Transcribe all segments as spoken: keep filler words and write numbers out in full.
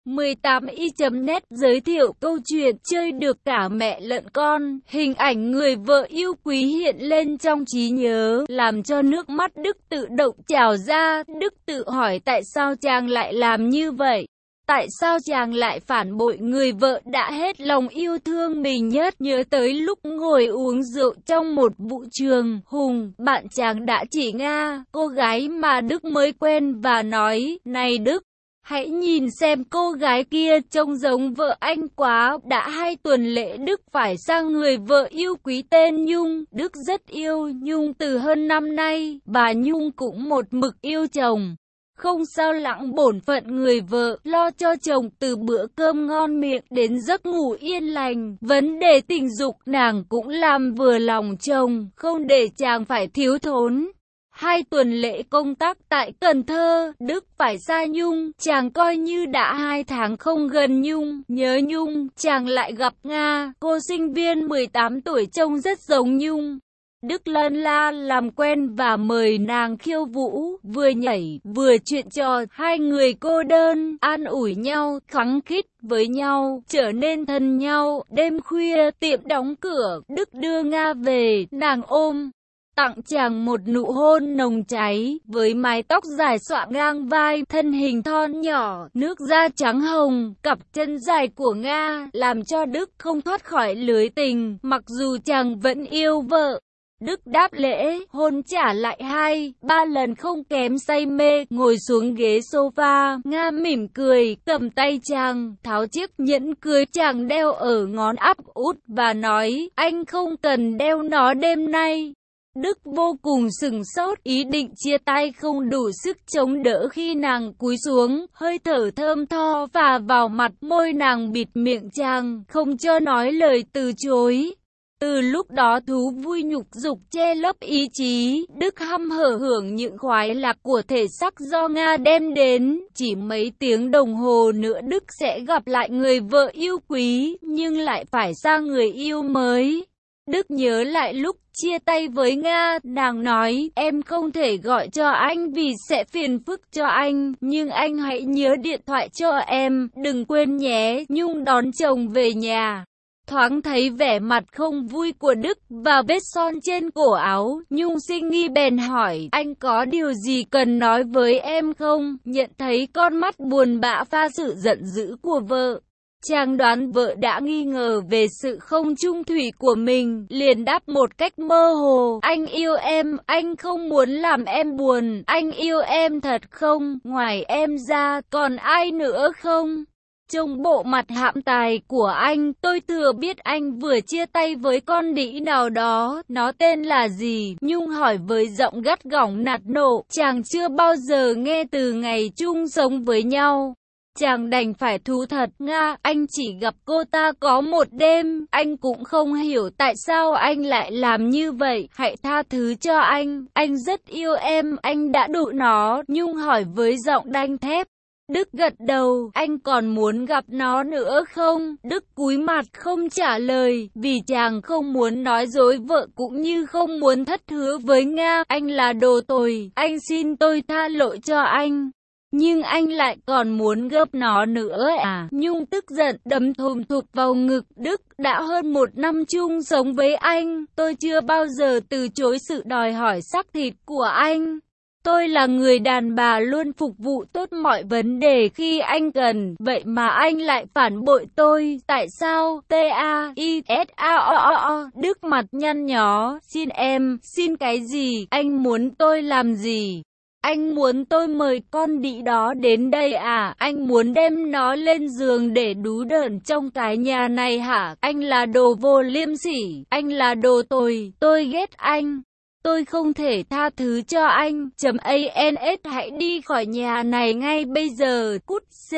mười tám y chấm net giới thiệu câu chuyện chơi được cả mẹ lẫn con. Hình ảnh người vợ yêu quý hiện lên trong trí nhớ, làm cho nước mắt Đức tự động trào ra. Đức tự hỏi tại sao chàng lại làm như vậy? Tại sao chàng lại phản bội người vợ đã hết lòng yêu thương mình nhất? Nhớ tới lúc ngồi uống rượu trong một vũ trường, Hùng, bạn chàng đã chỉ Nga, cô gái mà Đức mới quen và nói, này Đức, hãy nhìn xem cô gái kia trông giống vợ anh quá. Đã hai tuần lễ Đức phải sang người vợ yêu quý tên Nhung. Đức rất yêu Nhung từ hơn năm nay, bà Nhung cũng một mực yêu chồng. Không sao lãng bổn phận người vợ, lo cho chồng từ bữa cơm ngon miệng đến giấc ngủ yên lành. Vấn đề tình dục nàng cũng làm vừa lòng chồng, không để chàng phải thiếu thốn. Hai tuần lễ công tác tại Cần Thơ, Đức phải xa Nhung, chàng coi như đã hai tháng không gần Nhung, nhớ Nhung, chàng lại gặp Nga, cô sinh viên mười tám tuổi trông rất giống Nhung. Đức lân la làm quen và mời nàng khiêu vũ, vừa nhảy, vừa chuyện trò, hai người cô đơn, an ủi nhau, khăng khít với nhau, trở nên thân nhau. Đêm khuya, tiệm đóng cửa, Đức đưa Nga về, nàng ôm tặng chàng một nụ hôn nồng cháy, với mái tóc dài xõa ngang vai, thân hình thon nhỏ, nước da trắng hồng, cặp chân dài của Nga, làm cho Đức không thoát khỏi lưới tình, mặc dù chàng vẫn yêu vợ. Đức đáp lễ, hôn trả lại hai, ba lần không kém say mê, ngồi xuống ghế sofa, Nga mỉm cười, cầm tay chàng, tháo chiếc nhẫn cưới chàng đeo ở ngón áp út và nói, anh không cần đeo nó đêm nay. Đức vô cùng sửng sốt, ý định chia tay không đủ sức chống đỡ khi nàng cúi xuống, hơi thở thơm tho phả vào mặt, môi nàng bịt miệng chàng, không cho nói lời từ chối. Từ lúc đó thú vui nhục dục che lấp ý chí, Đức hăm hở hưởng những khoái lạc của thể xác do Nga đem đến. Chỉ mấy tiếng đồng hồ nữa Đức sẽ gặp lại người vợ yêu quý, nhưng lại phải sang người yêu mới. Đức nhớ lại lúc chia tay với Nga, nàng nói, em không thể gọi cho anh vì sẽ phiền phức cho anh, nhưng anh hãy nhớ điện thoại cho em, đừng quên nhé. Nhung đón chồng về nhà. Thoáng thấy vẻ mặt không vui của Đức và vết son trên cổ áo, Nhung sinh nghi bèn hỏi, anh có điều gì cần nói với em không? Nhận thấy con mắt buồn bã pha sự giận dữ của vợ, chàng đoán vợ đã nghi ngờ về sự không chung thủy của mình, liền đáp một cách mơ hồ, anh yêu em, anh không muốn làm em buồn, anh yêu em thật không? Ngoài em ra, còn ai nữa không? Trong bộ mặt hãm tài của anh, tôi thừa biết anh vừa chia tay với con đĩ nào đó, nó tên là gì? Nhung hỏi với giọng gắt gỏng nạt nộ, chàng chưa bao giờ nghe từ ngày chung sống với nhau. Chàng đành phải thú thật, Nga, anh chỉ gặp cô ta có một đêm, anh cũng không hiểu tại sao anh lại làm như vậy, hãy tha thứ cho anh, anh rất yêu em, anh đã đụ nó. Nhung hỏi với giọng đanh thép. Đức gật đầu, anh còn muốn gặp nó nữa không? Đức cúi mặt không trả lời, vì chàng không muốn nói dối vợ cũng như không muốn thất hứa với Nga. Anh là đồ tồi, anh xin tôi tha lỗi cho anh. Nhưng anh lại còn muốn gấp nó nữa à? Nhung tức giận, đấm thùm thụp vào ngực. Đức, đã hơn một năm chung sống với anh, tôi chưa bao giờ từ chối sự đòi hỏi xác thịt của anh. Tôi là người đàn bà luôn phục vụ tốt mọi vấn đề khi anh cần, vậy mà anh lại phản bội tôi, tại sao? T A I S A O O O. Đức mặt nhăn nhó, xin em, xin cái gì, anh muốn tôi làm gì? Anh muốn tôi mời con đĩ đó đến đây à? Anh muốn đem nó lên giường để đú đởn trong cái nhà này hả? Anh là đồ vô liêm sỉ, anh là đồ tồi, tôi ghét anh. Tôi không thể tha thứ cho anh. Chấm ans hãy đi khỏi nhà này ngay bây giờ. Cút C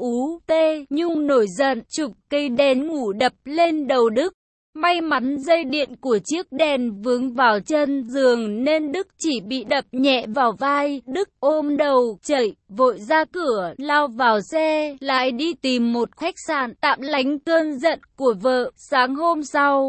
U T. Nhung nổi giận, chụp cây đèn ngủ đập lên đầu Đức. May mắn dây điện của chiếc đèn vướng vào chân giường nên Đức chỉ bị đập nhẹ vào vai. Đức ôm đầu, chạy vội ra cửa, lao vào xe, lại đi tìm một khách sạn tạm lánh cơn giận của vợ. Sáng hôm sau,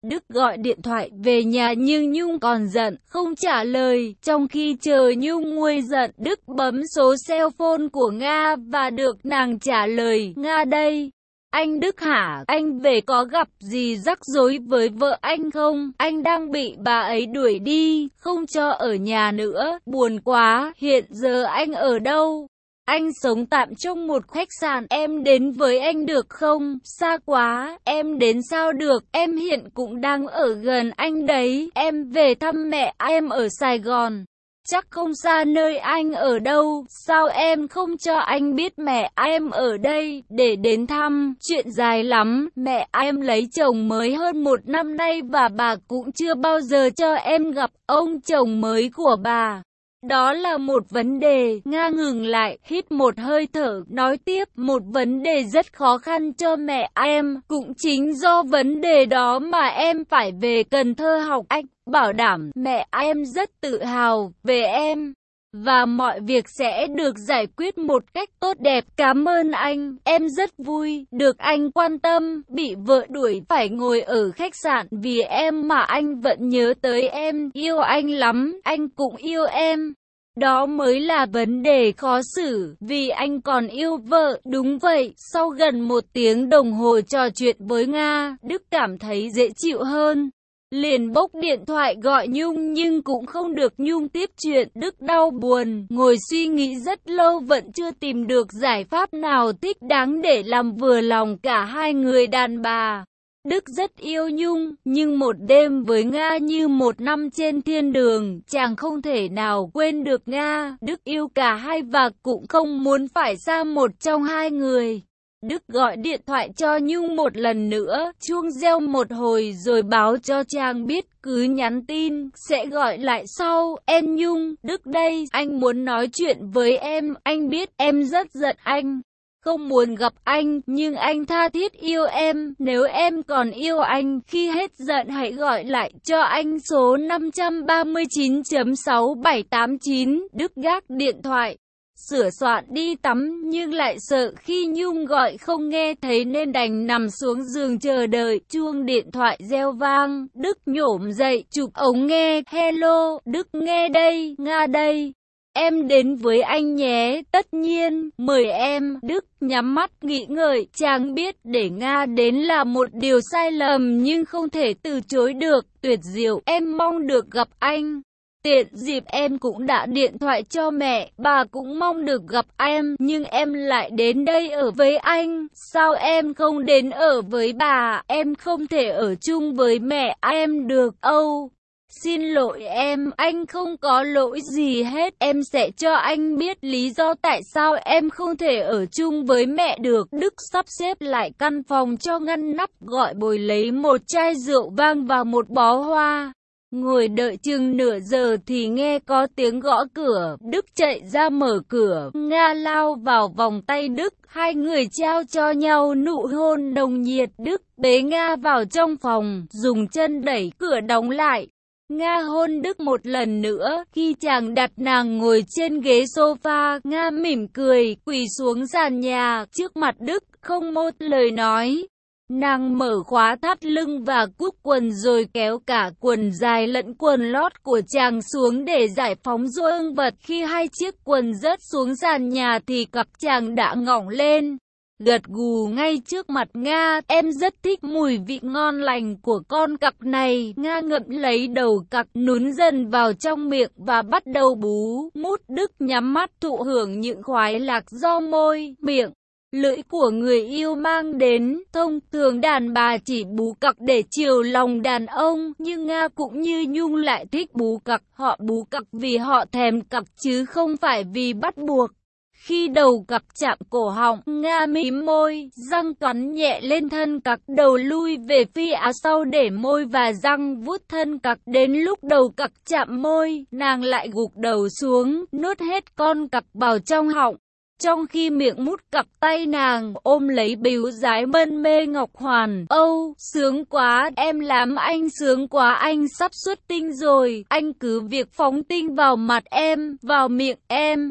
Đức gọi điện thoại về nhà nhưng Nhung còn giận, không trả lời. Trong khi chờ Nhung nguôi giận, Đức bấm số cell phone của Nga và được nàng trả lời. Nga đây. Anh Đức hả? Anh về có gặp gì rắc rối với vợ anh không? Anh đang bị bà ấy đuổi đi, không cho ở nhà nữa. Buồn quá, hiện giờ anh ở đâu? Anh sống tạm trong một khách sạn, em đến với anh được không? Xa quá, em đến sao được, em hiện cũng đang ở gần anh đấy. Em về thăm mẹ em ở Sài Gòn. Chắc không xa nơi anh ở đâu, sao em không cho anh biết mẹ em ở đây, để đến thăm, chuyện dài lắm, mẹ em lấy chồng mới hơn một năm nay và bà cũng chưa bao giờ cho em gặp ông chồng mới của bà. Đó là một vấn đề. Nga ngừng lại, hít một hơi thở, nói tiếp, một vấn đề rất khó khăn cho mẹ em, cũng chính do vấn đề đó mà em phải về Cần Thơ học. Anh bảo đảm mẹ em rất tự hào về em và mọi việc sẽ được giải quyết một cách tốt đẹp. Cảm ơn anh, em rất vui được anh quan tâm. Bị vợ đuổi phải ngồi ở khách sạn vì em mà anh vẫn nhớ tới em, yêu anh lắm, anh cũng yêu em. Đó mới là vấn đề khó xử, vì anh còn yêu vợ. Đúng vậy, sau gần một tiếng đồng hồ trò chuyện với Nga, Đức cảm thấy dễ chịu hơn. Liền bốc điện thoại gọi Nhung nhưng cũng không được Nhung tiếp chuyện. Đức đau buồn, ngồi suy nghĩ rất lâu vẫn chưa tìm được giải pháp nào thích đáng để làm vừa lòng cả hai người đàn bà. Đức rất yêu Nhung, nhưng một đêm với Nga như một năm trên thiên đường, chàng không thể nào quên được Nga. Đức yêu cả hai và cũng không muốn phải xa một trong hai người. Đức gọi điện thoại cho Nhung một lần nữa, chuông reo một hồi rồi báo cho chàng biết cứ nhắn tin, sẽ gọi lại sau. Em Nhung, Đức đây, anh muốn nói chuyện với em, anh biết em rất giận anh. Không muốn gặp anh, nhưng anh tha thiết yêu em. Nếu em còn yêu anh, khi hết giận hãy gọi lại cho anh số năm ba chín sáu bảy tám chín. Đức gác điện thoại, sửa soạn đi tắm nhưng lại sợ khi Nhung gọi không nghe thấy nên đành nằm xuống giường chờ đợi. Chuông điện thoại reo vang, Đức nhổm dậy, chụp ống nghe. Hello, Đức nghe đây, Nga đây. Em đến với anh nhé, tất nhiên, mời em. Đức nhắm mắt nghĩ ngợi, chàng biết để Nga đến là một điều sai lầm nhưng không thể từ chối được. Tuyệt diệu, em mong được gặp anh. Tiện dịp em cũng đã điện thoại cho mẹ, bà cũng mong được gặp em, nhưng em lại đến đây ở với anh. Sao em không đến ở với bà, em không thể ở chung với mẹ em được. Âu, xin lỗi em, anh không có lỗi gì hết. Em sẽ cho anh biết lý do tại sao em không thể ở chung với mẹ được. Đức sắp xếp lại căn phòng cho ngăn nắp, gọi bồi lấy một chai rượu vang và một bó hoa. Ngồi đợi chừng nửa giờ thì nghe có tiếng gõ cửa. Đức chạy ra mở cửa. Nga lao vào vòng tay Đức. Hai người trao cho nhau nụ hôn nồng nhiệt. Đức bế Nga vào trong phòng, dùng chân đẩy cửa đóng lại. Nga hôn Đức một lần nữa. Khi chàng đặt nàng ngồi trên ghế sofa, Nga mỉm cười, quỳ xuống sàn nhà trước mặt Đức, không một lời nói. Nàng mở khóa thắt lưng và cúc quần rồi kéo cả quần dài lẫn quần lót của chàng xuống để giải phóng dương vật. Khi hai chiếc quần rớt xuống sàn nhà thì cặp chàng đã ngỏng lên, gật gù ngay trước mặt Nga. Em rất thích mùi vị ngon lành của con cặc này. Nga ngậm lấy đầu cặc, nún dần vào trong miệng và bắt đầu bú mút. Đức nhắm mắt thụ hưởng những khoái lạc do môi, miệng, lưỡi của người yêu mang đến. Thông thường đàn bà chỉ bú cặc để chiều lòng đàn ông, nhưng Nga cũng như Nhung lại thích bú cặc. Họ bú cặc vì họ thèm cặc chứ không phải vì bắt buộc. Khi đầu cặc chạm cổ họng, Nga mím môi, răng cắn nhẹ lên thân cặc, đầu lui về phía sau để môi và răng vuốt thân cặc. Đến lúc đầu cặc chạm môi, nàng lại gục đầu xuống, nuốt hết con cặc vào trong họng. Trong khi miệng mút cặp tay nàng ôm lấy bíu dái mân mê ngọc hoàn. Âu, sướng quá, em làm anh sướng quá, anh sắp xuất tinh rồi. Anh cứ việc phóng tinh vào mặt em, vào miệng em.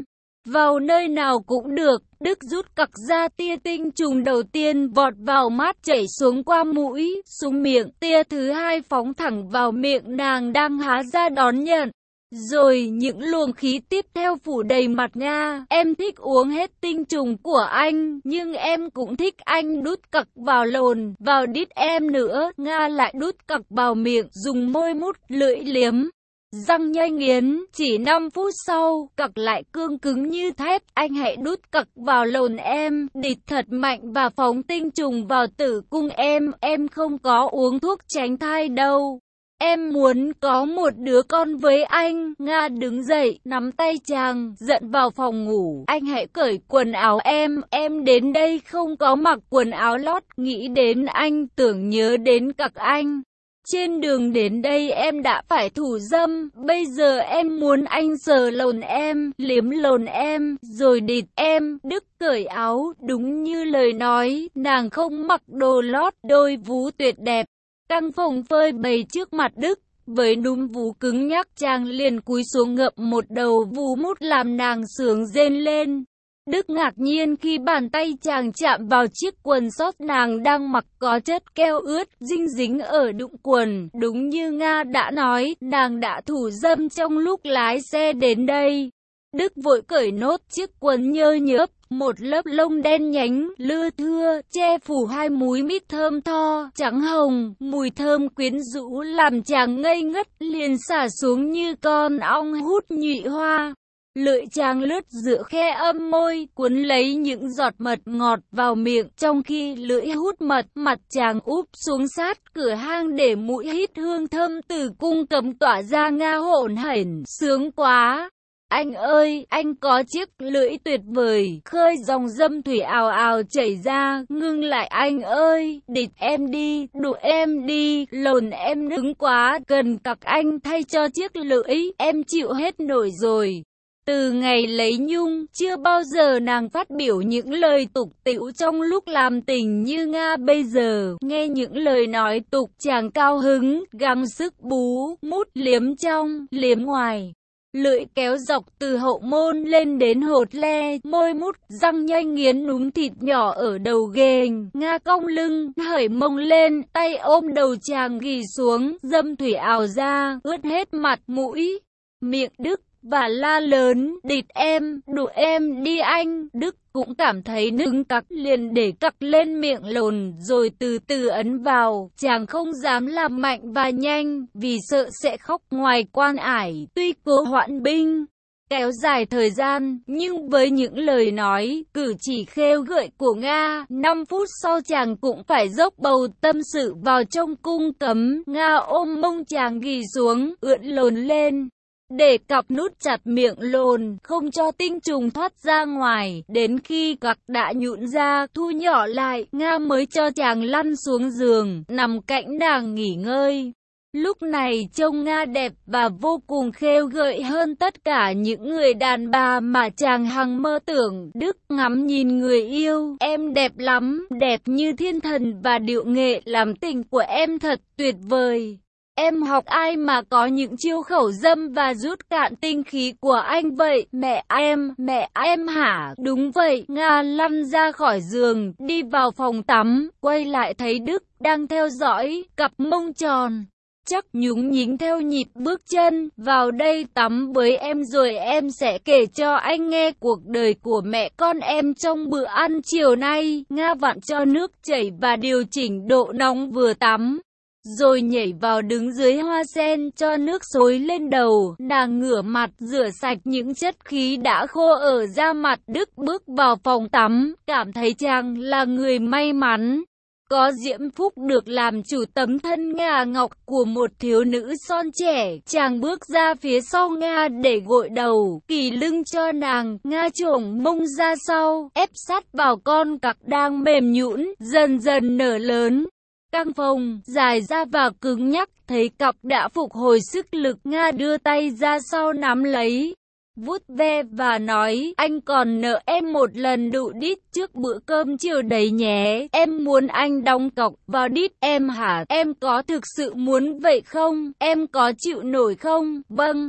vào nơi nào cũng được. Đức rút cặc ra, tia tinh trùng đầu tiên vọt vào mắt, chảy xuống qua mũi, xuống miệng. Tia thứ hai phóng thẳng vào miệng nàng đang há ra đón nhận. Rồi những luồng khí tiếp theo phủ đầy mặt Nga. Em thích uống hết tinh trùng của anh, nhưng em cũng thích anh đút cặc vào lồn, vào đít em nữa. Nga lại đút cặc vào miệng, dùng môi mút, lưỡi liếm, răng nhai nghiến. Chỉ năm phút sau, cặc lại cương cứng như thép. Anh hãy đút cặc vào lồn em, đít thật mạnh và phóng tinh trùng vào tử cung em. Em không có uống thuốc tránh thai đâu. Em muốn có một đứa con với anh. Nga đứng dậy, nắm tay chàng, dẫn vào phòng ngủ. Anh hãy cởi quần áo em. Em đến đây không có mặc quần áo lót. Nghĩ đến anh, tưởng nhớ đến cặc anh. Trên đường đến đây em đã phải thủ dâm. Bây giờ em muốn anh sờ lồn em, liếm lồn em, rồi đít em. Đức cởi áo, đúng như lời nói. Nàng không mặc đồ lót, đôi vú tuyệt đẹp căng phồng phơi bày trước mặt Đức. Với núm vú cứng nhắc, chàng liền cúi xuống ngậm một đầu vú mút làm nàng sướng rên lên. Đức ngạc nhiên khi bàn tay chàng chạm vào chiếc quần sót nàng đang mặc, có chất keo ướt dinh dính ở đụng quần. Đúng như Nga đã nói, nàng đã thủ dâm trong lúc lái xe đến đây. Đức vội cởi nốt chiếc quần nhơ nhớp, một lớp lông đen nhánh, lưa thưa, che phủ hai múi mít thơm tho, trắng hồng, mùi thơm quyến rũ làm chàng ngây ngất, liền xả xuống như con ong hút nhụy hoa. Lưỡi chàng lướt giữa khe âm môi, cuốn lấy những giọt mật ngọt vào miệng, trong khi lưỡi hút mật, mặt chàng úp xuống sát cửa hang để mũi hít hương thơm từ cung cấm tỏa ra. Nga hổn hển, sướng quá. Anh ơi, anh có chiếc lưỡi tuyệt vời, khơi dòng dâm thủy ào ào chảy ra. Ngưng lại anh ơi, đít em đi, đụ em đi, lồn em nứng quá, cần cặc anh thay cho chiếc lưỡi, em chịu hết nổi rồi. Từ ngày lấy nhung, chưa bao giờ nàng phát biểu những lời tục tĩu trong lúc làm tình như Nga bây giờ. Nghe những lời nói tục, chàng cao hứng, gắng sức bú, mút, liếm trong, liếm ngoài. Lưỡi kéo dọc từ hậu môn lên đến hột le, môi mút, răng nhai nghiến núm thịt nhỏ ở đầu ghềnh. Nga cong lưng, hởi mông lên, tay ôm đầu chàng ghì xuống, dâm thủy ào ra, ướt hết mặt, mũi, miệng Đức, và la lớn, đít em, đụ em đi anh. Đức cũng cảm thấy nức cặc, liền để cặc lên miệng lồn, rồi từ từ ấn vào. Chàng không dám làm mạnh và nhanh, vì sợ sẽ khóc ngoài quan ải. Tuy cố hoãn binh, kéo dài thời gian, nhưng với những lời nói, cử chỉ khêu gợi của Nga, năm phút sau chàng cũng phải dốc bầu tâm sự vào trong cung cấm. Nga ôm mông chàng ghì xuống, ưỡn lồn lên, để cặp nút chặt miệng lồn, không cho tinh trùng thoát ra ngoài. Đến khi cặc đã nhũn ra, thu nhỏ lại, Nga mới cho chàng lăn xuống giường, nằm cạnh nàng nghỉ ngơi. Lúc này trông Nga đẹp và vô cùng khêu gợi hơn tất cả những người đàn bà mà chàng hằng mơ tưởng. Đức ngắm nhìn người yêu, em đẹp lắm, đẹp như thiên thần, và điệu nghệ làm tình của em thật tuyệt vời. Em học ai mà có những chiêu khẩu dâm và rút cạn tinh khí của anh vậy? Mẹ em, mẹ em hả? Đúng vậy. Nga lăn ra khỏi giường, đi vào phòng tắm, quay lại thấy Đức đang theo dõi, cặp mông tròn chắc nhúng nhính theo nhịp bước chân. Vào đây tắm với em rồi em sẽ kể cho anh nghe cuộc đời của mẹ con em trong bữa ăn chiều nay. Nga vặn cho nước chảy và điều chỉnh độ nóng vừa tắm, rồi nhảy vào đứng dưới hoa sen cho nước xối lên đầu. Nàng ngửa mặt rửa sạch những chất khí đã khô ở da mặt. Đức bước vào phòng tắm, cảm thấy chàng là người may mắn, có diễm phúc được làm chủ tấm thân ngà ngọc của một thiếu nữ son trẻ. Chàng bước ra phía sau Nga để gội đầu, kỳ lưng cho nàng. Nga chổng mông ra sau, ép sát vào con cặc đang mềm nhũn, dần dần nở lớn, căng phồng, dài ra và cứng nhắc. Thấy cặp đã phục hồi sức lực, Nga đưa tay ra sau nắm lấy, vuốt ve và nói, anh còn nợ em một lần đụ đít trước bữa cơm chiều đấy nhé. Em muốn anh đóng cọc vào đít em hả? Em có thực sự muốn vậy không? Em có chịu nổi không? Vâng,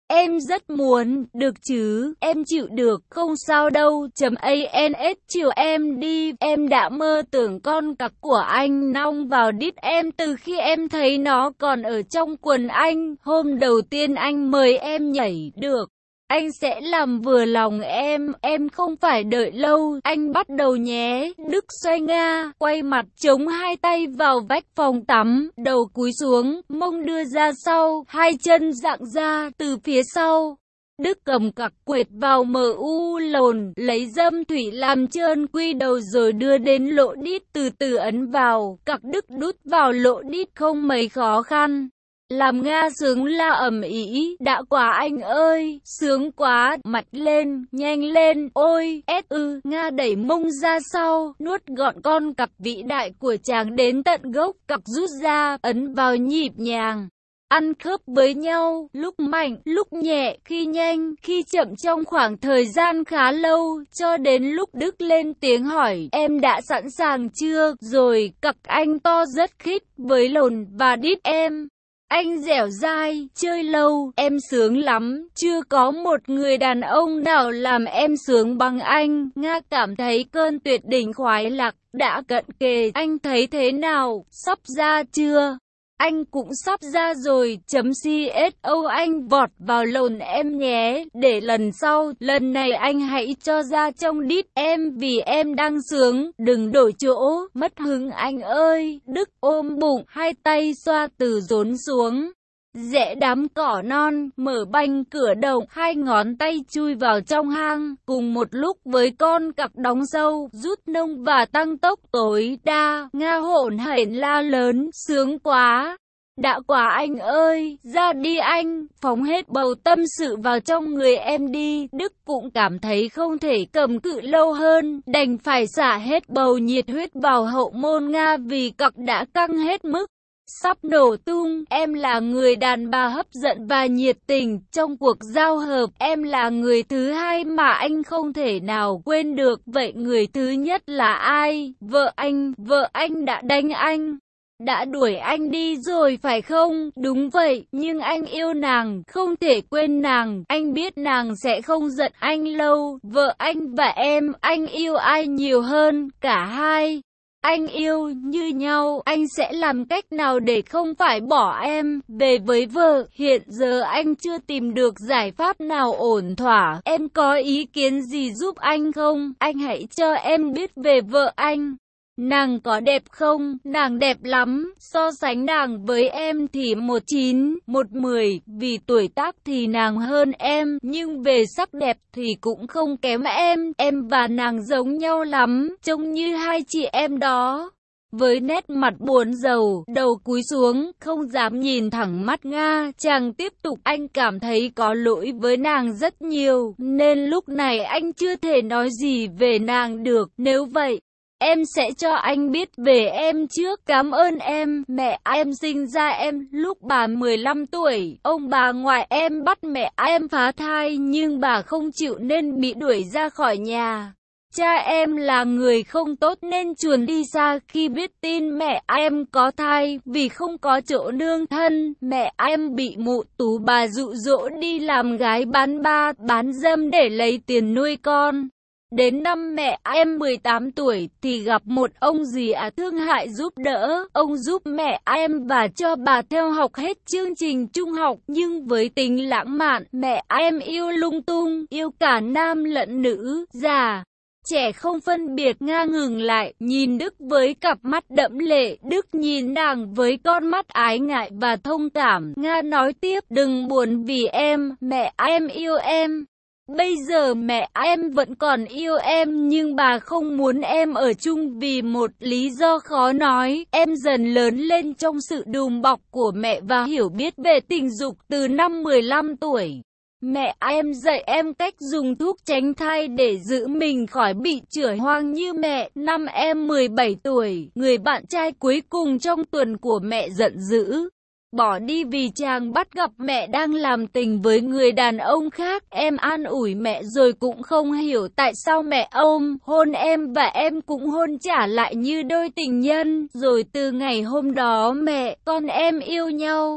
Em rất muốn, được chứ, em chịu được, không sao đâu, chấm ans chiều em đi, em đã mơ tưởng con cặc của anh nong vào đít em từ khi em thấy nó còn ở trong quần anh, hôm đầu tiên anh mời em nhảy, được. Anh sẽ làm vừa lòng em, em không phải đợi lâu, anh bắt đầu nhé. Đức xoay Nga, quay mặt chống hai tay vào vách phòng tắm, đầu cúi xuống, mông đưa ra sau, hai chân dạng ra từ phía sau. Đức cầm cặc quệt vào mờ u lồn, lấy dâm thủy làm trơn quy đầu rồi đưa đến lỗ đít từ từ ấn vào, cặc Đức đút vào lỗ đít không mấy khó khăn. Làm Nga sướng la ầm ĩ, đã quá anh ơi, sướng quá, mặt lên, nhanh lên, ôi, s ư, Nga đẩy mông ra sau, nuốt gọn con cặc vĩ đại của chàng đến tận gốc, cặc rút ra, ấn vào nhịp nhàng. Ăn khớp với nhau, lúc mạnh, lúc nhẹ, khi nhanh, khi chậm trong khoảng thời gian khá lâu, cho đến lúc Đức lên tiếng hỏi, em đã sẵn sàng chưa, rồi, cặc anh to rất khít, với lồn và đít em. Anh dẻo dai, chơi lâu, em sướng lắm, chưa có một người đàn ông nào làm em sướng bằng anh. Nga cảm thấy cơn tuyệt đỉnh khoái lạc đã cận kề, anh thấy thế nào, sắp ra chưa? Anh cũng sắp ra rồi, chấm co anh vọt vào lồn em nhé, để lần sau, lần này anh hãy cho ra trong đít em vì em đang sướng, đừng đổi chỗ, mất hứng anh ơi. Đức ôm bụng, hai tay xoa từ rốn xuống. Rẽ đám cỏ non, mở banh cửa động, hai ngón tay chui vào trong hang, cùng một lúc với con cặc đóng sâu, rút nông và tăng tốc tối đa. Nga hỗn hển la lớn, sướng quá, đã quá anh ơi, ra đi anh, phóng hết bầu tâm sự vào trong người em đi. Đức cũng cảm thấy không thể cầm cự lâu hơn, đành phải xả hết bầu nhiệt huyết vào hậu môn Nga vì cặc đã căng hết mức. Sắp nổ tung, em là người đàn bà hấp dẫn và nhiệt tình, trong cuộc giao hợp, em là người thứ hai mà anh không thể nào quên được, vậy người thứ nhất là ai? Vợ anh, vợ anh đã đánh anh, đã đuổi anh đi rồi phải không? Đúng vậy, nhưng anh yêu nàng, không thể quên nàng, anh biết nàng sẽ không giận anh lâu, vợ anh và em, anh yêu ai nhiều hơn, cả hai. Anh yêu như nhau, anh sẽ làm cách nào để không phải bỏ em về với vợ. Hiện giờ anh chưa tìm được giải pháp nào ổn thỏa. Em có ý kiến gì giúp anh không? Anh hãy cho em biết về vợ anh. Nàng có đẹp không? Nàng đẹp lắm, so sánh nàng với em thì một chín, một mười, vì tuổi tác thì nàng hơn em, nhưng về sắc đẹp thì cũng không kém em, em và nàng giống nhau lắm, trông như hai chị em đó. Với nét mặt buồn rầu, đầu cúi xuống, không dám nhìn thẳng mắt Nga, chàng tiếp tục, anh cảm thấy có lỗi với nàng rất nhiều, nên lúc này anh chưa thể nói gì về nàng được, nếu vậy, em sẽ cho anh biết về em trước. Cảm ơn em, mẹ em sinh ra em lúc bà mười lăm tuổi. Ông bà ngoại em bắt mẹ em phá thai nhưng bà không chịu nên bị đuổi ra khỏi nhà. Cha em là người không tốt nên chuồn đi xa khi biết tin mẹ em có thai, vì không có chỗ nương thân. Mẹ em bị mụ tú bà dụ dỗ đi làm gái bán ba, bán dâm để lấy tiền nuôi con. Đến năm mẹ em mười tám tuổi thì gặp một ông dì à thương hại giúp đỡ. Ông giúp mẹ em và cho bà theo học hết chương trình trung học. Nhưng với tính lãng mạn, mẹ em yêu lung tung, yêu cả nam lẫn nữ, già, trẻ không phân biệt. Nga ngừng lại, nhìn Đức với cặp mắt đẫm lệ. Đức nhìn nàng với con mắt ái ngại và thông cảm. Nga nói tiếp, đừng buồn vì em, mẹ em yêu em. Bây giờ mẹ em vẫn còn yêu em nhưng bà không muốn em ở chung vì một lý do khó nói. Em dần lớn lên trong sự đùm bọc của mẹ và hiểu biết về tình dục từ năm mười lăm tuổi. Mẹ em dạy em cách dùng thuốc tránh thai để giữ mình khỏi bị chửa hoang như mẹ. Năm em mười bảy tuổi, người bạn trai cuối cùng trong tuần của mẹ giận dữ, bỏ đi vì chàng bắt gặp mẹ đang làm tình với người đàn ông khác. Em an ủi mẹ rồi cũng không hiểu tại sao mẹ ôm, hôn em và em cũng hôn trả lại như đôi tình nhân. Rồi từ ngày hôm đó mẹ, con em yêu nhau.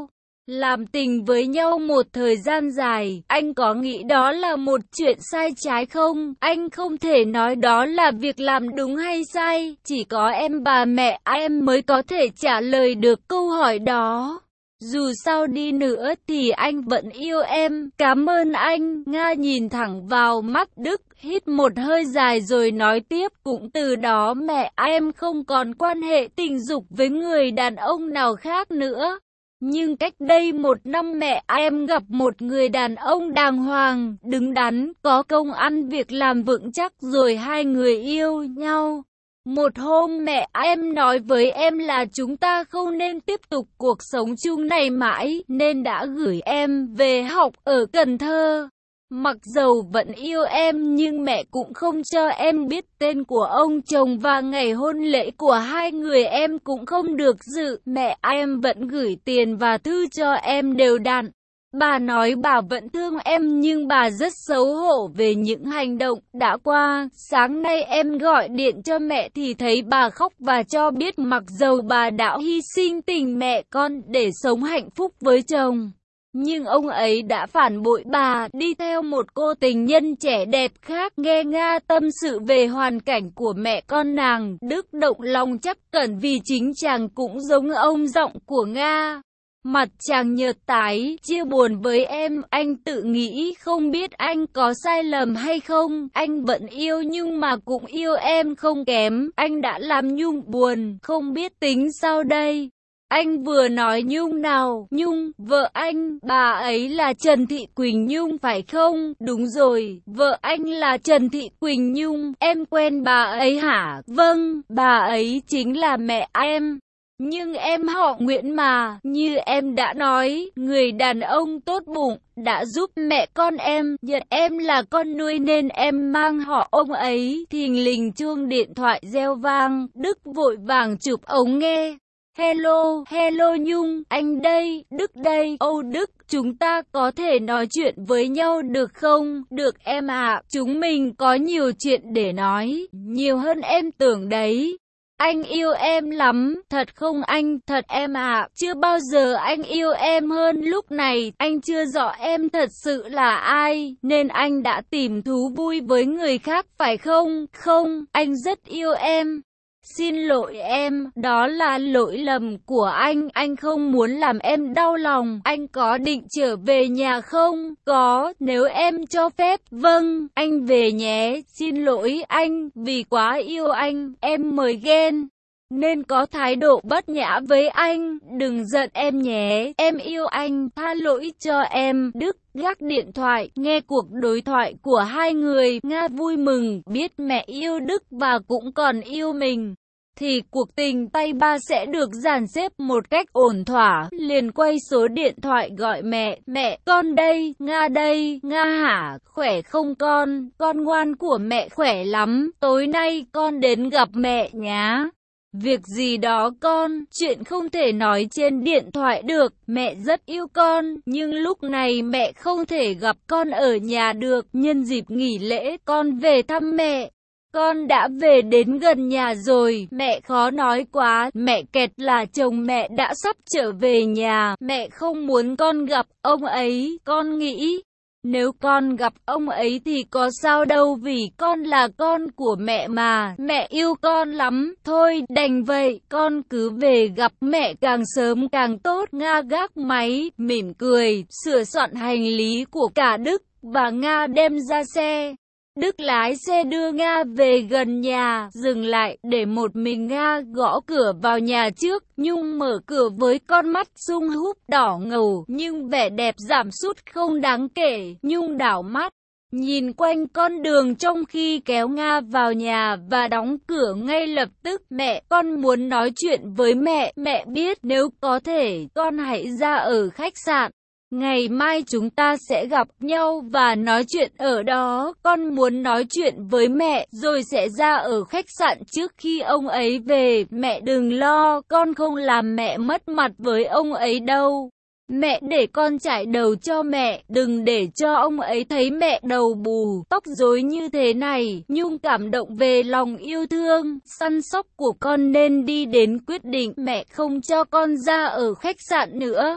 Làm tình với nhau một thời gian dài, anh có nghĩ đó là một chuyện sai trái không? Anh không thể nói đó là việc làm đúng hay sai, chỉ có em và mẹ em mới có thể trả lời được câu hỏi đó. Dù sao đi nữa thì anh vẫn yêu em, cảm ơn anh. Nga nhìn thẳng vào mắt Đức, hít một hơi dài rồi nói tiếp, cũng từ đó mẹ em không còn quan hệ tình dục với người đàn ông nào khác nữa. Nhưng cách đây một năm mẹ em gặp một người đàn ông đàng hoàng, đứng đắn, có công ăn việc làm vững chắc rồi hai người yêu nhau. Một hôm mẹ em nói với em là chúng ta không nên tiếp tục cuộc sống chung này mãi, nên đã gửi em về học ở Cần Thơ. Mặc dầu vẫn yêu em nhưng mẹ cũng không cho em biết tên của ông chồng và ngày hôn lễ của hai người em cũng không được dự. Mẹ em vẫn gửi tiền và thư cho em đều đặn. Bà nói bà vẫn thương em nhưng bà rất xấu hổ về những hành động đã qua. Sáng nay em gọi điện cho mẹ thì thấy bà khóc và cho biết mặc dầu bà đã hy sinh tình mẹ con để sống hạnh phúc với chồng, nhưng ông ấy đã phản bội bà, đi theo một cô tình nhân trẻ đẹp khác. Nghe Nga tâm sự về hoàn cảnh của mẹ con nàng, Đức động lòng chắc cẩn vì chính chàng cũng giống ông. Giọng của Nga, mặt chàng nhợt tái, chia buồn với em. Anh tự nghĩ không biết anh có sai lầm hay không. Anh vẫn yêu Nhung mà cũng yêu em không kém. Anh đã làm Nhung buồn, không biết tính sao đây. Anh vừa nói Nhung nào? Nhung, vợ anh, bà ấy là Trần Thị Quỳnh Nhung phải không? Đúng rồi, vợ anh là Trần Thị Quỳnh Nhung, em quen bà ấy hả? Vâng, bà ấy chính là mẹ em. Nhưng em họ Nguyễn mà, như em đã nói, người đàn ông tốt bụng, đã giúp mẹ con em, nhận em là con nuôi nên em mang họ ông ấy. Thình lình chuông điện thoại reo vang, Đức vội vàng chụp ống nghe. Hello, hello Nhung, anh đây, Đức đây. Ô Đức, chúng ta có thể nói chuyện với nhau được không? Được em ạ, chúng mình có nhiều chuyện để nói, nhiều hơn em tưởng đấy. Anh yêu em lắm, thật không anh? Thật em ạ, chưa bao giờ anh yêu em hơn lúc này. Anh chưa rõ em thật sự là ai, nên anh đã tìm thú vui với người khác phải không? Không, anh rất yêu em. Xin lỗi em, đó là lỗi lầm của anh, anh không muốn làm em đau lòng. Anh có định trở về nhà không? Có, nếu em cho phép. Vâng, anh về nhé. Xin lỗi anh, vì quá yêu anh, em mới ghen nên có thái độ bất nhã với anh. Đừng giận em nhé, em yêu anh, tha lỗi cho em. Đức gác điện thoại, nghe cuộc đối thoại của hai người. Nga vui mừng, biết mẹ yêu Đức và cũng còn yêu mình, thì cuộc tình tay ba sẽ được dàn xếp một cách ổn thỏa. Liền quay số điện thoại gọi mẹ. Mẹ, con đây, Nga đây. Nga hả, khỏe không con? Con ngoan của mẹ khỏe lắm, tối nay con đến gặp mẹ nhá. Việc gì đó con, chuyện không thể nói trên điện thoại được. Mẹ rất yêu con, nhưng lúc này mẹ không thể gặp con ở nhà được. Nhân dịp nghỉ lễ, con về thăm mẹ. Con đã về đến gần nhà rồi, mẹ khó nói quá. Mẹ kẹt là chồng mẹ đã sắp trở về nhà. Mẹ không muốn con gặp ông ấy. Con nghĩ nếu con gặp ông ấy thì có sao đâu, vì con là con của mẹ mà. Mẹ yêu con lắm. Thôi đành vậy, con cứ về gặp mẹ càng sớm càng tốt. Nga gác máy, mỉm cười, sửa soạn hành lý của cả Đức và Nga đem ra xe. Đức lái xe đưa Nga về gần nhà, dừng lại để một mình Nga gõ cửa vào nhà trước. Nhung mở cửa với con mắt sung húp đỏ ngầu, nhưng vẻ đẹp giảm sút không đáng kể. Nhung đảo mắt, nhìn quanh con đường trong khi kéo Nga vào nhà và đóng cửa ngay lập tức. Mẹ, con muốn nói chuyện với mẹ. Mẹ biết nếu có thể, con hãy ra ở khách sạn. Ngày mai chúng ta sẽ gặp nhau và nói chuyện ở đó. Con muốn nói chuyện với mẹ rồi sẽ ra ở khách sạn trước khi ông ấy về. Mẹ đừng lo, con không làm mẹ mất mặt với ông ấy đâu. Mẹ để con chải đầu cho mẹ, đừng để cho ông ấy thấy mẹ đầu bù, tóc rối như thế này. Nhung cảm động về lòng yêu thương, săn sóc của con nên đi đến quyết định mẹ không cho con ra ở khách sạn nữa.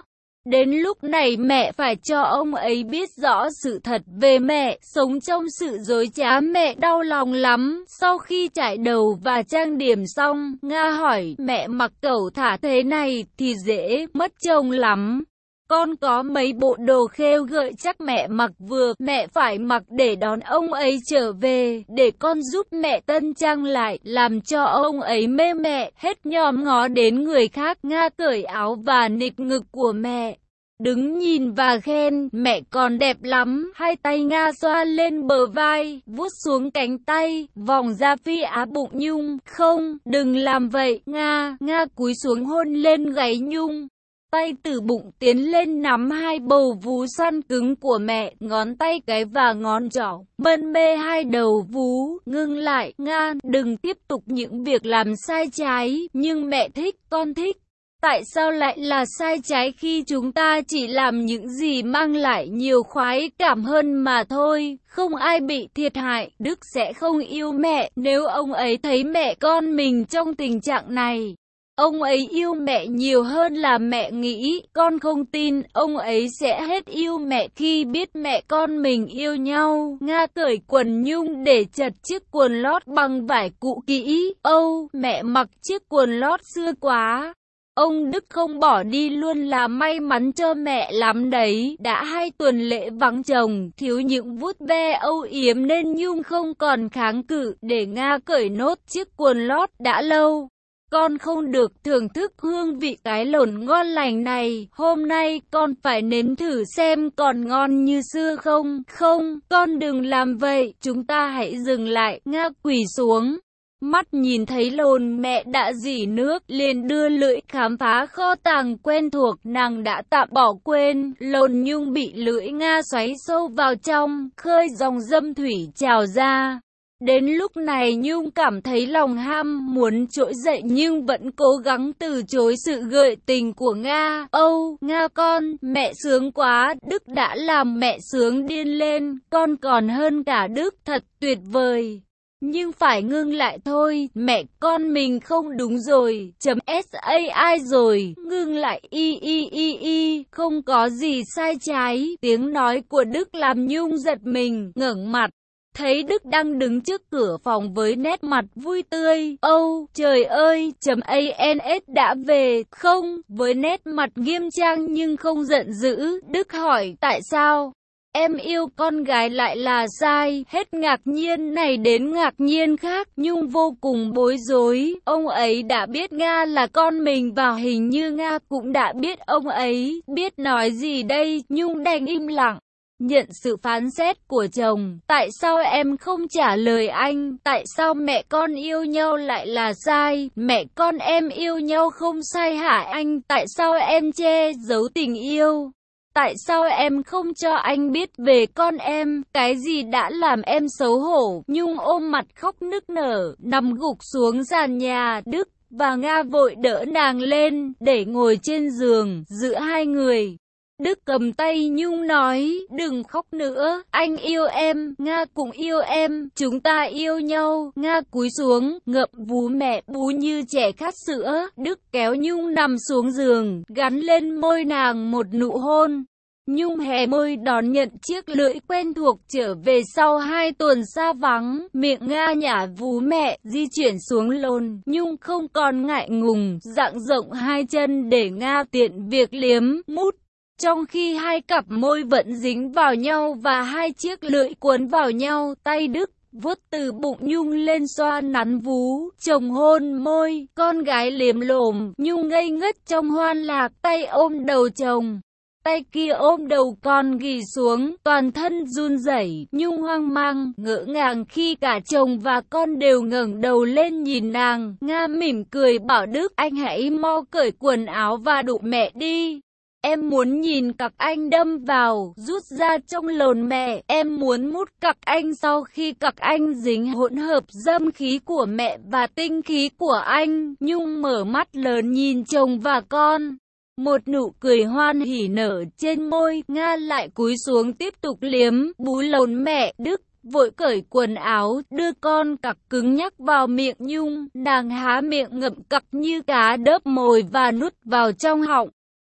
Đến lúc này mẹ phải cho ông ấy biết rõ sự thật về mẹ, sống trong sự dối trá. Mẹ đau lòng lắm. Sau khi chải đầu và trang điểm xong, Nga hỏi, mẹ mặc cẩu thả thế này thì dễ mất chồng lắm. Con có mấy bộ đồ khêu gợi chắc mẹ mặc vừa, mẹ phải mặc để đón ông ấy trở về, để con giúp mẹ tân trang lại, làm cho ông ấy mê mẹ, hết nhòm ngó đến người khác. Nga cởi áo và nịt ngực của mẹ, đứng nhìn và khen, mẹ còn đẹp lắm. Hai tay Nga xoa lên bờ vai, vuốt xuống cánh tay, vòng ra phi á bụng Nhung. Không, đừng làm vậy, Nga. Nga cúi xuống hôn lên gáy Nhung. Tay từ bụng tiến lên nắm hai bầu vú săn cứng của mẹ, ngón tay cái và ngón trỏ mân mê hai đầu vú. Ngưng lại, Nga, đừng tiếp tục những việc làm sai trái. Nhưng mẹ thích, con thích. Tại sao lại là sai trái khi chúng ta chỉ làm những gì mang lại nhiều khoái cảm hơn mà thôi? Không ai bị thiệt hại. Đức sẽ không yêu mẹ nếu ông ấy thấy mẹ con mình trong tình trạng này. Ông ấy yêu mẹ nhiều hơn là mẹ nghĩ. Con không tin ông ấy sẽ hết yêu mẹ khi biết mẹ con mình yêu nhau. Nga cởi quần Nhung để chật chiếc quần lót bằng vải cũ kỹ. Âu, mẹ mặc chiếc quần lót xưa quá. Ông Đức không bỏ đi luôn là may mắn cho mẹ lắm đấy. Đã hai tuần lễ vắng chồng, thiếu những vuốt ve âu yếm nên Nhung không còn kháng cự để Nga cởi nốt chiếc quần lót. Đã lâu con không được thưởng thức hương vị cái lồn ngon lành này. Hôm nay con phải nếm thử xem còn ngon như xưa không. Không, con đừng làm vậy. Chúng ta hãy dừng lại. Nga quỳ xuống. Mắt nhìn thấy lồn mẹ đã rỉ nước, liền đưa lưỡi khám phá kho tàng quen thuộc. Nàng đã tạm bỏ quên, lồn Nhung bị lưỡi Nga xoáy sâu vào trong, khơi dòng dâm thủy trào ra. Đến lúc này Nhung cảm thấy lòng ham muốn trỗi dậy nhưng vẫn cố gắng từ chối sự gợi tình của Nga. Âu, Nga con, mẹ sướng quá, Đức đã làm mẹ sướng điên lên, con còn hơn cả Đức, thật tuyệt vời. Nhưng phải ngưng lại thôi, mẹ con mình không đúng rồi, chấm sai rồi, ngưng lại y y y y, không có gì sai trái. Tiếng nói của Đức làm Nhung giật mình, ngẩng mặt. Thấy Đức đang đứng trước cửa phòng với nét mặt vui tươi. Âu, trời ơi, chấm ans đã về, không? Với nét mặt nghiêm trang nhưng không giận dữ, Đức hỏi, tại sao? Em yêu con gái lại là sai, hết ngạc nhiên này đến ngạc nhiên khác. Nhung vô cùng bối rối, ông ấy đã biết Nga là con mình và hình như Nga cũng đã biết ông ấy, biết nói gì đây, Nhung đành im lặng. Nhận sự phán xét của chồng, tại sao em không trả lời anh, tại sao mẹ con yêu nhau lại là sai, mẹ con em yêu nhau không sai hả anh, tại sao em che giấu tình yêu, tại sao em không cho anh biết về con em, cái gì đã làm em xấu hổ. Nhung ôm mặt khóc nức nở, nằm gục xuống sàn nhà. Đức và Nga vội đỡ nàng lên, để ngồi trên giường, giữa hai người. Đức cầm tay Nhung nói, đừng khóc nữa, anh yêu em, Nga cũng yêu em, chúng ta yêu nhau. Nga cúi xuống, ngậm vú mẹ bú như trẻ khát sữa. Đức kéo Nhung nằm xuống giường, gắn lên môi nàng một nụ hôn. Nhung hé môi đón nhận chiếc lưỡi quen thuộc trở về sau hai tuần xa vắng. Miệng Nga nhả vú mẹ, di chuyển xuống lồn. Nhung không còn ngại ngùng, dang rộng hai chân để Nga tiện việc liếm, mút. Trong khi hai cặp môi vẫn dính vào nhau và hai chiếc lưỡi cuốn vào nhau, tay Đức vuốt từ bụng Nhung lên xoa nắn vú, chồng hôn môi, con gái liếm lồm. Nhung ngây ngất trong hoan lạc, tay ôm đầu chồng, tay kia ôm đầu con ghì xuống, toàn thân run rẩy. Nhung hoang mang, ngỡ ngàng khi cả chồng và con đều ngẩng đầu lên nhìn nàng. Nga mỉm cười bảo Đức, anh hãy mau cởi quần áo và đụ mẹ đi. Em muốn nhìn cặc anh đâm vào, rút ra trong lồn mẹ. Em muốn mút cặc anh sau khi cặc anh dính hỗn hợp dâm khí của mẹ và tinh khí của anh. Nhung mở mắt lớn nhìn chồng và con. Một nụ cười hoan hỉ nở trên môi. Nga lại cúi xuống tiếp tục liếm, bú lồn mẹ. Đức vội cởi quần áo, đưa con cặc cứng nhắc vào miệng Nhung. Nàng há miệng ngậm cặc như cá đớp mồi và nuốt vào trong họng.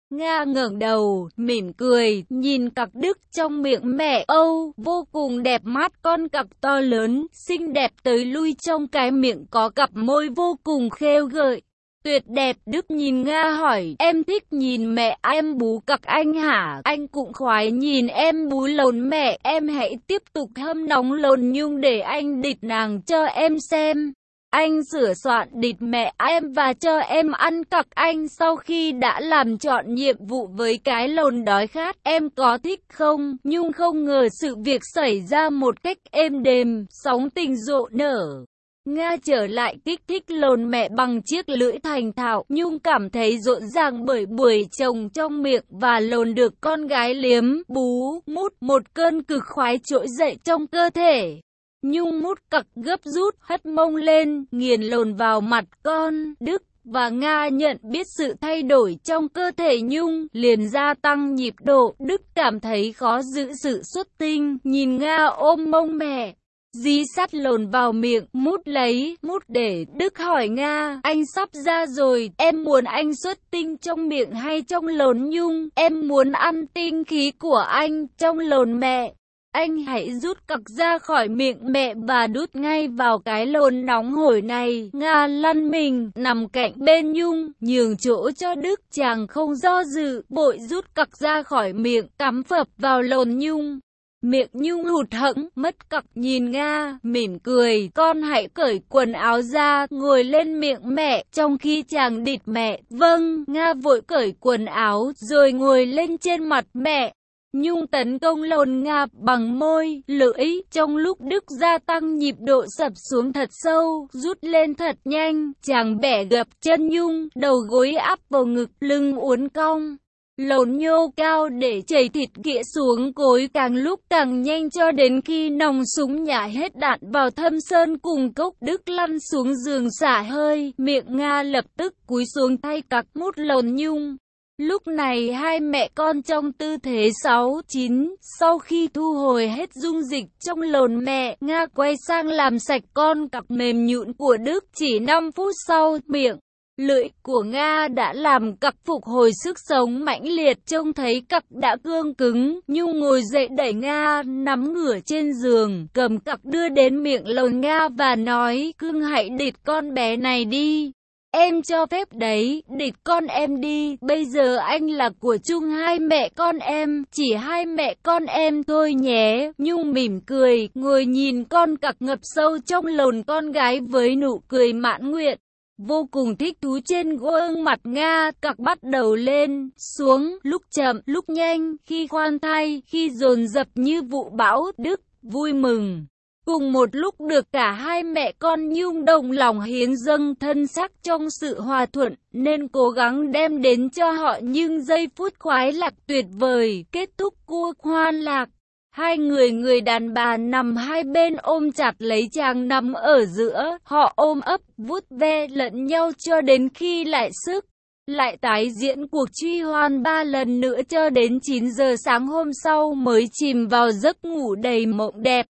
Nga ngẩng đầu, mỉm cười, nhìn cặc Đức trong miệng mẹ Âu, vô cùng đẹp mắt. Con cặc to lớn, xinh đẹp tới lui trong cái miệng có cặp môi vô cùng khêu gợi. Tuyệt đẹp. Đức nhìn Nga hỏi, em thích nhìn mẹ em bú cặc anh hả? Anh cũng khoái nhìn em bú lồn mẹ, em hãy tiếp tục hâm nóng lồn nhung để anh địt nàng cho em xem. Anh sửa soạn địt mẹ em và cho em ăn cặc anh sau khi đã làm trọn nhiệm vụ với cái lồn đói khát. Em có thích không? Nhung không ngờ sự việc xảy ra một cách êm đềm, sóng tình rộ nở. Nga trở lại kích thích lồn mẹ bằng chiếc lưỡi thành thạo. Nhung cảm thấy rộn ràng bởi buổi chồng trong miệng và lồn được con gái liếm, bú, mút. Một cơn cực khoái trỗi dậy trong cơ thể. Nhung mút cặc gấp rút, hất mông lên, nghiền lồn vào mặt con. Đức và Nga nhận biết sự thay đổi trong cơ thể Nhung, liền gia tăng nhịp độ. Đức cảm thấy khó giữ sự xuất tinh, nhìn Nga ôm mông mẹ, dí sát lồn vào miệng, mút lấy, mút để. Đức hỏi Nga, anh sắp ra rồi, em muốn anh xuất tinh trong miệng hay trong lồn Nhung? Em muốn ăn tinh khí của anh trong lồn mẹ. Anh hãy rút cặc ra khỏi miệng mẹ và đút ngay vào cái lồn nóng hổi này. Nga lăn mình, nằm cạnh bên Nhung, nhường chỗ cho Đức. Chàng không do dự, vội rút cặc ra khỏi miệng, cắm phập vào lồn Nhung. Miệng Nhung hụt hẫng, mất cặc nhìn Nga, mỉm cười. Con hãy cởi quần áo ra, ngồi lên miệng mẹ, trong khi chàng địt mẹ. Vâng, Nga vội cởi quần áo, rồi ngồi lên trên mặt mẹ. Nhung tấn công lồn Nga bằng môi, lưỡi, trong lúc Đức gia tăng nhịp độ sập xuống thật sâu, rút lên thật nhanh. Chàng bẻ gập chân Nhung, đầu gối áp vào ngực, lưng uốn cong. Lồn nhô cao để chảy thịt ghĩa xuống cối càng lúc càng nhanh cho đến khi nòng súng nhả hết đạn vào thâm sơn cùng cốc. Đức lăn xuống giường xả hơi, miệng Nga lập tức cúi xuống thay cặc mút lồn Nhung. Lúc này hai mẹ con trong tư thế sáu chín, sau khi thu hồi hết dung dịch trong lồn mẹ, Nga quay sang làm sạch con cặc mềm nhũn của Đức. Chỉ năm phút sau, miệng, lưỡi của Nga đã làm cặc phục hồi sức sống mãnh liệt. Trông thấy cặc đã cương cứng, Nhung ngồi dậy đẩy Nga nằm ngửa trên giường, cầm cặc đưa đến miệng lồn Nga và nói, cưng hãy địt con bé này đi. Em cho phép đấy, địt con em đi, bây giờ anh là của chung hai mẹ con em, chỉ hai mẹ con em thôi nhé. Nhung mỉm cười, ngồi nhìn con cặc ngập sâu trong lồn con gái với nụ cười mãn nguyện. Vô cùng thích thú trên gương mặt Nga, cặc bắt đầu lên, xuống, lúc chậm, lúc nhanh, khi khoan thai, khi dồn dập như vụ bão. Đức vui mừng. Cùng một lúc được cả hai mẹ con Nhung đồng lòng hiến dâng thân xác trong sự hòa thuận, nên cố gắng đem đến cho họ những giây phút khoái lạc tuyệt vời. Kết thúc cuộc hoan lạc, hai người người đàn bà nằm hai bên ôm chặt lấy chàng nằm ở giữa. Họ ôm ấp, vuốt ve lẫn nhau cho đến khi lại sức. Lại tái diễn cuộc truy hoan ba lần nữa cho đến chín giờ sáng hôm sau mới chìm vào giấc ngủ đầy mộng đẹp.